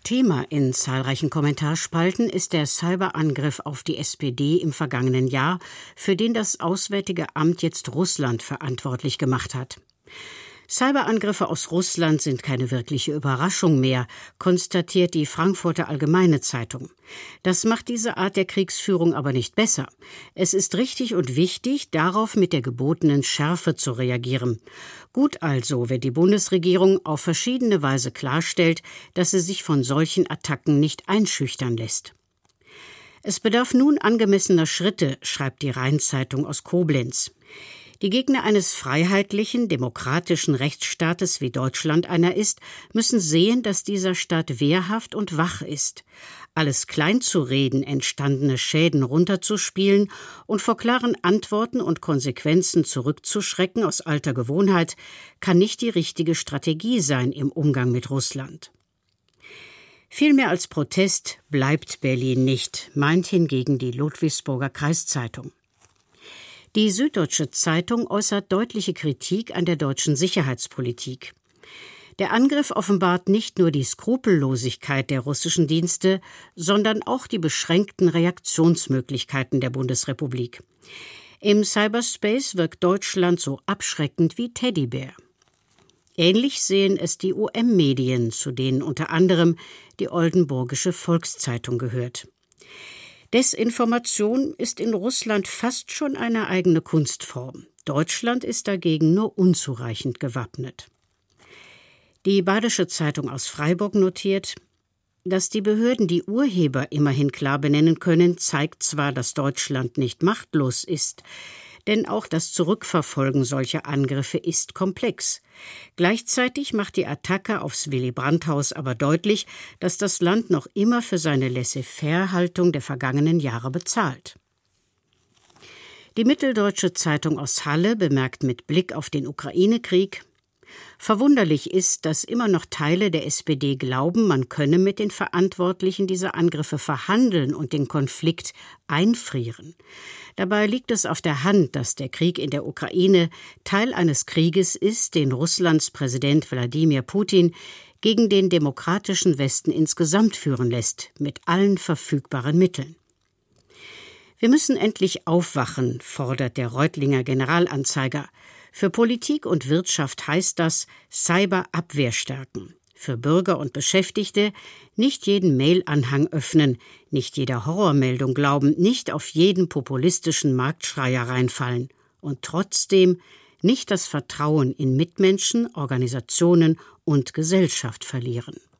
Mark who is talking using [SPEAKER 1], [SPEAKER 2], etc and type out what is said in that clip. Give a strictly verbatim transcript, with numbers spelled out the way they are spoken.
[SPEAKER 1] Thema in zahlreichen Kommentarspalten ist der Cyberangriff auf die S P D im vergangenen Jahr, für den das Auswärtige Amt jetzt Russland verantwortlich gemacht hat. Cyberangriffe aus Russland sind keine wirkliche Überraschung mehr, konstatiert die Frankfurter Allgemeine Zeitung. Das macht diese Art der Kriegsführung aber nicht besser. Es ist richtig und wichtig, darauf mit der gebotenen Schärfe zu reagieren. Gut also, wenn die Bundesregierung auf verschiedene Weise klarstellt, dass sie sich von solchen Attacken nicht einschüchtern lässt. Es bedarf nun angemessener Schritte, schreibt die Rhein-Zeitung aus Koblenz. Die Gegner eines freiheitlichen, demokratischen Rechtsstaates wie Deutschland einer ist, müssen sehen, dass dieser Staat wehrhaft und wach ist. Alles kleinzureden, entstandene Schäden runterzuspielen und vor klaren Antworten und Konsequenzen zurückzuschrecken aus alter Gewohnheit, kann nicht die richtige Strategie sein im Umgang mit Russland. Vielmehr als Protest bleibt Berlin nicht, meint hingegen die Ludwigsburger Kreiszeitung. Die Süddeutsche Zeitung äußert deutliche Kritik an der deutschen Sicherheitspolitik. Der Angriff offenbart nicht nur die Skrupellosigkeit der russischen Dienste, sondern auch die beschränkten Reaktionsmöglichkeiten der Bundesrepublik. Im Cyberspace wirkt Deutschland so abschreckend wie Teddybär. Ähnlich sehen es die U M-Medien, zu denen unter anderem die Oldenburgische Volkszeitung gehört. Desinformation ist in Russland fast schon eine eigene Kunstform. Deutschland ist dagegen nur unzureichend gewappnet. Die Badische Zeitung aus Freiburg notiert, dass die Behörden die Urheber immerhin klar benennen können, zeigt zwar, dass Deutschland nicht machtlos ist, denn auch das Zurückverfolgen solcher Angriffe ist komplex. Gleichzeitig macht die Attacke aufs Willy-Brandt-Haus aber deutlich, dass das Land noch immer für seine Laissez-faire-Haltung der vergangenen Jahre bezahlt. Die Mitteldeutsche Zeitung aus Halle bemerkt mit Blick auf den Ukraine-Krieg: Verwunderlich ist, dass immer noch Teile der S P D glauben, man könne mit den Verantwortlichen dieser Angriffe verhandeln und den Konflikt einfrieren. Dabei liegt es auf der Hand, dass der Krieg in der Ukraine Teil eines Krieges ist, den Russlands Präsident Wladimir Putin gegen den demokratischen Westen insgesamt führen lässt, mit allen verfügbaren Mitteln. Wir müssen endlich aufwachen, fordert der Reutlinger Generalanzeiger. Für Politik und Wirtschaft heißt das Cyberabwehr stärken. Für Bürger und Beschäftigte nicht jeden Mail-Anhang öffnen, nicht jeder Horrormeldung glauben, nicht auf jeden populistischen Marktschreier reinfallen und trotzdem nicht das Vertrauen in Mitmenschen, Organisationen und Gesellschaft verlieren.